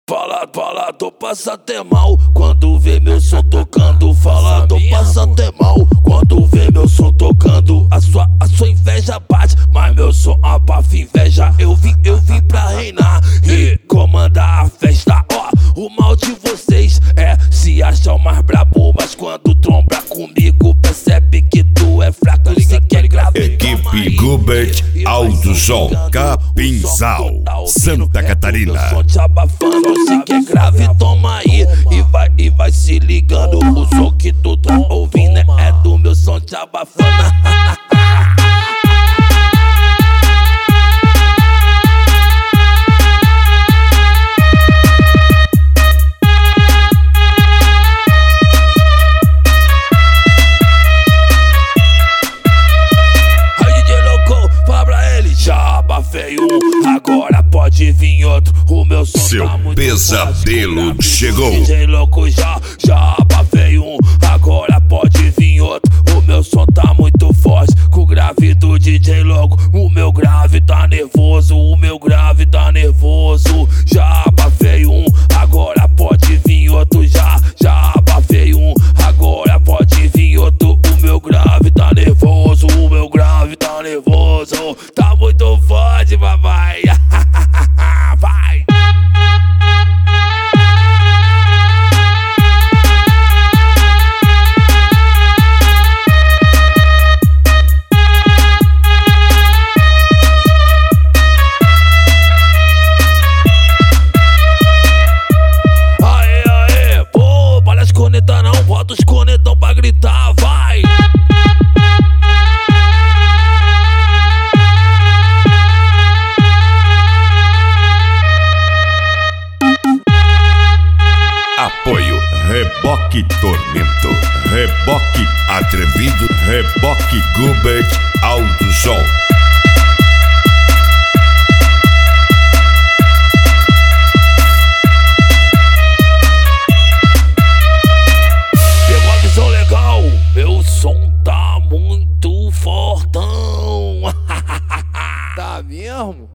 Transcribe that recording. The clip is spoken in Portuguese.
Falador passa até mal quando vê meu som tocando. Falador passa até mal quando vê meu som tocando. A sua inveja bate, mas meu som abafa inveja. Eu vim pra reinar e comandar a festa. Ó, o mal de vocês é se achar o mais brabo, mas quando tromba comigo percebe que tu é fraco. Cê quer grave, Equipe Gubert Autosol, Capinzal, Santa Catarina. Meu som te abafando, se quer grave, toma aí e vai se ligando. O som que tu tá ouvindo é do meu som te abafando. Veio agora pode vir outro. O meu som seu tá muito pesadelo forte, chegou. DJ louco já veio agora pode vir outro. O meu som tá muito forte com o grave do DJ louco. O meu grave tá nervoso, o meu grave tá nervoso. Já veio agora pode vir outro. Já veio agora pode vir outro. O meu grave tá nervoso, o meu grave tá nervoso. Tá muito forte, papai. Vai. Aê, pô, para as cornetas não, bota os cornetão pra gritar, vai. Apoio Reboque Tormento, Reboque Atrevido, Reboque Gubert Autosol. Pegou a visão legal, meu som tá muito fortão. Tá mesmo?